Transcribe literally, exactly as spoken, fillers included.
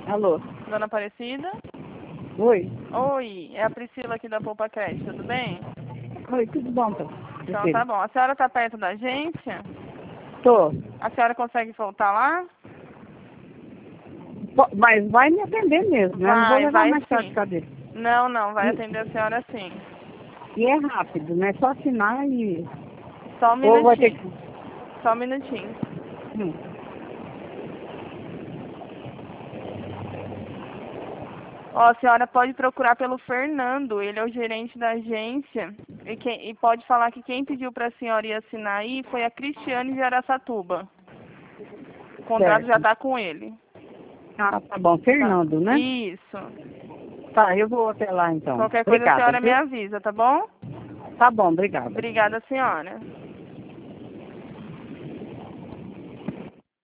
Alô? Dona Aparecida? Oi? Oi, é a Priscila aqui da Poupa Crédito, tudo bem? Oi, tudo bom, tá? Então tá bom. A senhora está perto da agência? Tô. A senhora consegue voltar lá? Po- Mas vai me atender mesmo, né? Não vou Vai, levar vai mais tarde, sim. cadê? Não, não, vai E, atender a senhora sim. e é rápido, né? Só assinar e... Só um Ou vai ter minutinho. que... Só um minutinho. Hum. Ó, a senhora pode procurar pelo Fernando, ele é o gerente da agência. E, quem, e pode falar que quem pediu para a senhora ir assinar aí foi a Cristiane de Araçatuba. O contrato Certo. já está com ele. Ah, tá bom. Tá. Fernando, né? Isso. Tá, eu vou até lá então. Qualquer coisa a Obrigada, senhora me viu? avisa, tá bom? Tá bom, obrigada. Obrigada, senhora.